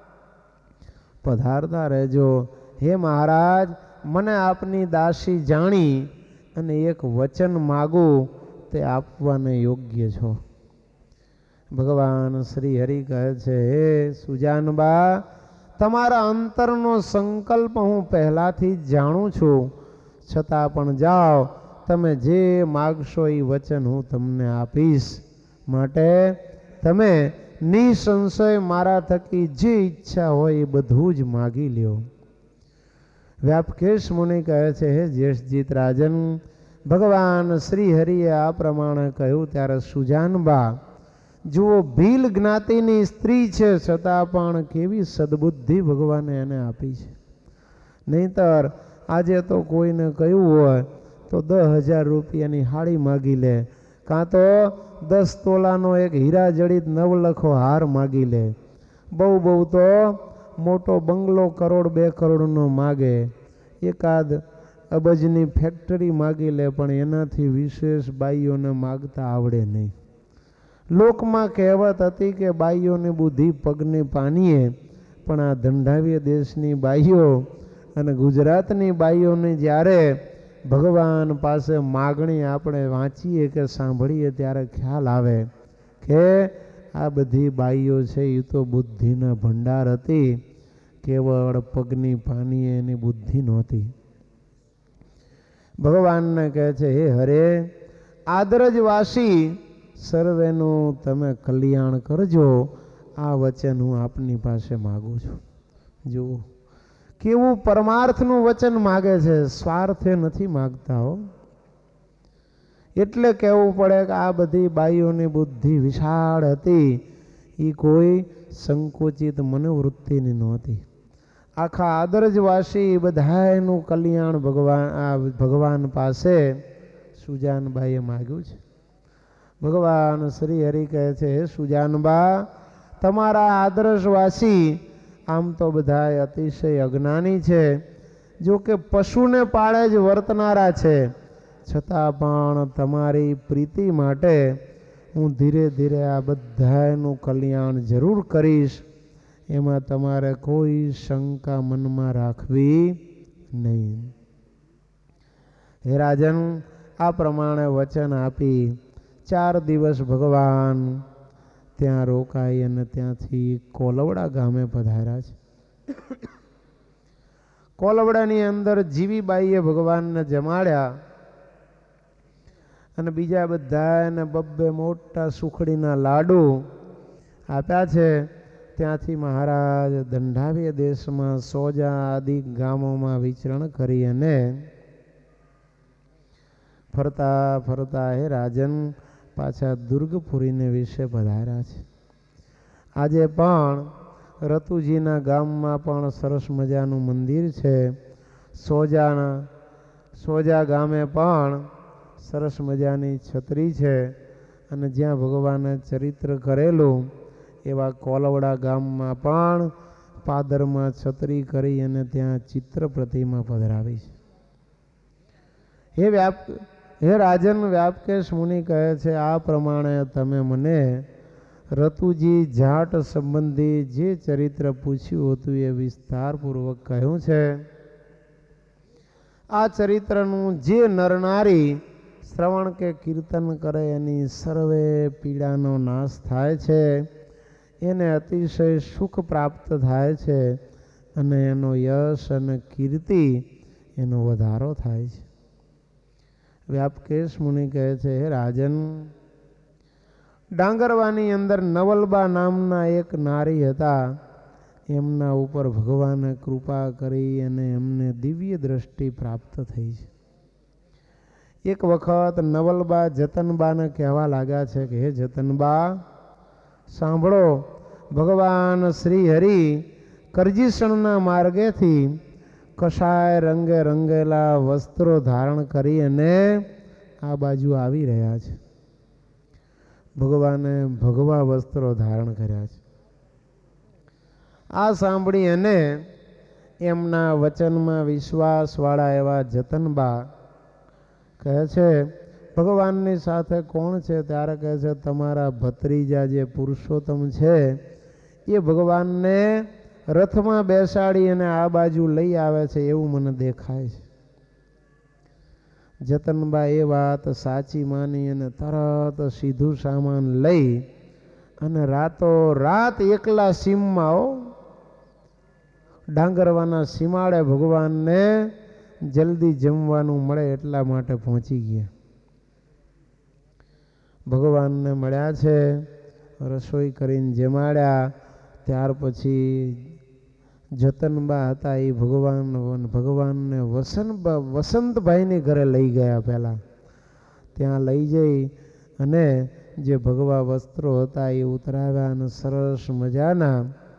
પધારતા રહેજો. હે મહારાજ, મને આપની દાસી જાણી અને એક વચન માગું તે આપવાને યોગ્ય છો. ભગવાન શ્રી હરિ કહે છે, હે સુજાનબા, તમારા અંતરનો સંકલ્પ હું પહેલાથી જ જાણું છું. છતાં પણ જાઓ, તમે જે માગશો એ વચન હું તમને આપીશ. માટે તમે નિસંશય મારા થકી જે ઈચ્છા હોય એ બધું જ માગી લ્યો. વ્યાપકેશ મુનિ કહે છે, હે જ્યેષ્ઠજીત રાજન, ભગવાન શ્રી હરિએ આ પ્રમાણે કહ્યું ત્યારે સુજાનબા, જુઓ, ભીલ જ્ઞાતિની સ્ત્રી છે, છતાં પણ કેવી સદબુદ્ધિ ભગવાને એને આપી છે. નહીતર આજે તો કોઈને કહ્યું હોય તો દસ હજાર રૂપિયાની હાડી માગી લે, કાં તો દસ તોલાનો એક હીરા જડિત નવલખો હાર માગી લે, બહુ બહુ તો મોટો બંગલો કરોડ બે કરોડનો માગે, એકાદ અબજની ફેક્ટરી માગી લે, પણ એનાથી વિશેષ બાઈઓને માગતા આવડે નહીં. લોકમાં કહેવત હતી કે બાઈઓની બુદ્ધિ પગની પાનીએ, પણ આ ધંધાવીય દેશની બાઈઓ અને ગુજરાતની બાઈઓની જ્યારે ભગવાન પાસે માગણી આપણે વાંચીએ કે સાંભળીએ ત્યારે ખ્યાલ આવે કે આ બધી બાઈઓ છે એ તો બુદ્ધિના ભંડાર હતી, કેવળ પગની પાનીએ એની બુદ્ધિ નહોતી. ભગવાનને કહે છે, હે હરે, આદરજવાસી સર્વેનું તમે કલ્યાણ કરજો. આ વચન હું આપની પાસે માગું છું. જુઓ કેવું પરમાર્થનું વચન માગે છે, સ્વાર્થે નથી માગતા હો. એટલે કહેવું પડે કે આ બધી બાઈઓની બુદ્ધિ વિશાળ હતી, એ કોઈ સંકુચિત મનોવૃત્તિની નહોતી. આખા આદરજવાસી બધાનું કલ્યાણ ભગવાન આ ભગવાન પાસે સુજાનબાઈએ માગ્યું છે. ભગવાન શ્રી હરિ કહે છે, હે સુજાનબા, તમારા આદર્શવાસી આમ તો બધા અતિશય અજ્ઞાની છે, જો કે પશુને પાળે જ વર્તનારા છે, છતાં પણ તમારી પ્રીતિ માટે હું ધીરે ધીરે આ બધાનું કલ્યાણ જરૂર કરીશ. એમાં તમારે કોઈ શંકા મનમાં રાખવી નહીં. હે રાજન, આ પ્રમાણે વચન આપી ચાર દિવસ ભગવાન ત્યાં રોકાઈ અને ત્યાંથી કોલવડા ગામે પધાર્યા છે. કોલવડાની અંદર જીવીબાઈએ ભગવાનને જમાડ્યા અને બીજા બધાને બબ્બે મોટા સુખડીના લાડુ આપ્યા છે. ત્યાંથી મહારાજ દંડાવીય દેશમાં સોજા આદિ ગામોમાં વિચરણ કરી અને ફરતા ફરતા હે રાજન પાછા દુર્ગપુરીને વિશે પધાર્યા છે. આજે પણ રતુજીના ગામમાં પણ સરસ મજાનું મંદિર છે. સોજાના સોજા ગામે પણ સરસ મજાની છત્રી છે અને જ્યાં ભગવાને ચરિત્ર કરેલું એવા કોલવડા ગામમાં પણ પાદરમાં છત્રી કરી અને ત્યાં ચિત્ર પ્રતિમા પધરાવી છે. હે વ્યાપ હે રાજન, વ્યાપકેશ મુનિ કહે છે, આ પ્રમાણે તમે મને રતુજી જાટ સંબંધી જે ચરિત્ર પૂછ્યું હતું એ વિસ્તારપૂર્વક કહ્યું છે. આ ચરિત્રનું જે નરનારી શ્રવણ કે કીર્તન કરે એની સર્વે પીડાનો નાશ થાય છે, એને અતિશય સુખ પ્રાપ્ત થાય છે અને એનો યશ અને કીર્તિ એનો વધારો થાય છે. વ્યાપકેશ મુનિ કહે છે, હે રાજન, ડાંગરવાની અંદર નવલબા નામના એક નારી હતા. એમના ઉપર ભગવાને કૃપા કરી અને એમને દિવ્ય દ્રષ્ટિ પ્રાપ્ત થઈ છે. એક વખત નવલબા જતનબાને કહેવા લાગ્યા છે કે હે જતનબા, સાંભળો, ભગવાન શ્રી હરિ કરજીસણના માર્ગેથી કષાય રંગે રંગેલા વસ્ત્રો ધારણ કરી અને આ બાજુ આવી રહ્યા છે. ભગવાને ભગવા વસ્ત્રો ધારણ કર્યા છે. આ સાંભળી અને એમના વચનમાં વિશ્વાસવાળા એવા જતનબા કહે છે, ભગવાનની સાથે કોણ છે? ત્યારે કહે છે, તમારા ભત્રીજા જે પુરુષોત્તમ છે એ ભગવાનને રથમાં બેસાડી અને આ બાજુ લઈ આવે છે એવું મને દેખાય છે. જતનબા એ વાત સાચી માની અને તરત સીધું સામાન લઈ અને રાતો રાત એકલા સીમમાં ડાંગરવાના સીમાડે ભગવાનને જલ્દી જમવાનું મળે એટલા માટે પહોંચી ગયા. ભગવાનને મળ્યા છે, રસોઈ કરીને જમાડ્યા. ત્યાર પછી જતનબા હતા એ ભગવાન ભગવાનને વસંત વસંતભાઈની ઘરે લઈ ગયા. પહેલાં ત્યાં લઈ જઈ અને જે ભગવા વસ્ત્રો હતા એ ઉતરાવ્યા અને સરસ મજાના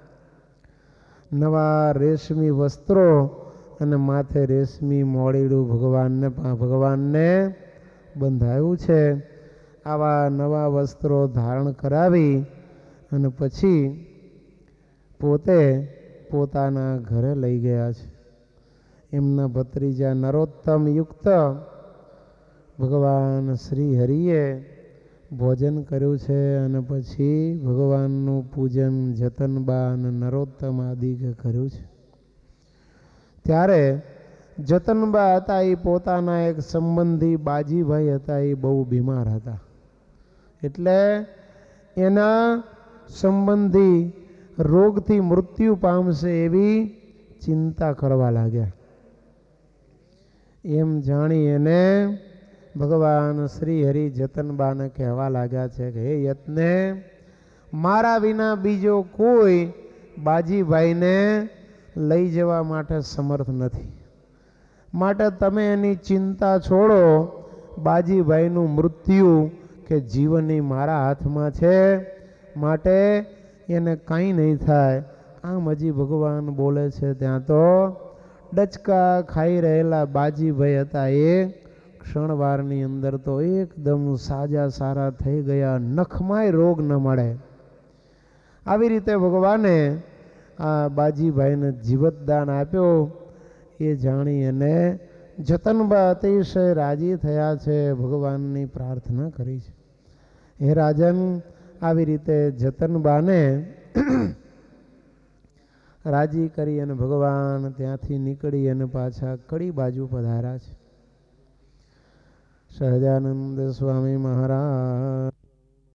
નવા રેશમી વસ્ત્રો અને માથે રેશમી મોડીડું ભગવાનને ભગવાનને બંધાયું છે. આવા નવા વસ્ત્રો ધારણ કરાવી અને પછી પોતે પોતાના ઘરે લઈ ગયા છે. એમના ભત્રીજા નરોત્તમ યુક્ત ભગવાન શ્રી હરિએ ભોજન કર્યું છે અને પછી ભગવાનનું પૂજન જતનબા અને નરોત્તમ આદિ કર્યું છે. ત્યારે જતનબા હતા એ પોતાના એક સંબંધી બાજીભાઈ હતા, એ બહુ બીમાર હતા. એટલે એના સંબંધી રોગથી મૃત્યુ પામશે એવી ચિંતા કરવા લાગ્યા. એમ જાણી એને ભગવાન શ્રી હરિ જતનબાને કહેવા લાગ્યા છે કે હે યત્ને, મારા વિના બીજો કોઈ બાજીભાઈને લઈ જવા માટે સમર્થ નથી, માટે તમે એની ચિંતા છોડો. બાજીભાઈનું મૃત્યુ કે જીવનની મારા હાથમાં છે, માટે એને કંઈ નહીં થાય. આમ હજી ભગવાન બોલે છે ત્યાં તો ડચકા ખાઈ રહેલા બાજીભાઈ હતા એ ક્ષણવારની અંદર તો એકદમ સાજા સારા થઈ ગયા, નખમાંય રોગ ન મળે. આવી રીતે ભગવાને આ બાજીભાઈને જીવતદાન આપ્યો. એ જાણી અને જતનબા અતિશય રાજી થયા છે, ભગવાનની પ્રાર્થના કરી છે. હે રાજન, આવી રીતે જતનબાને રાજી કરી અને ભગવાન ત્યાંથી નીકળી અને પાછા કડી બાજુ પધાર્યા છે. સહજાનંદ સ્વામી મહારાજ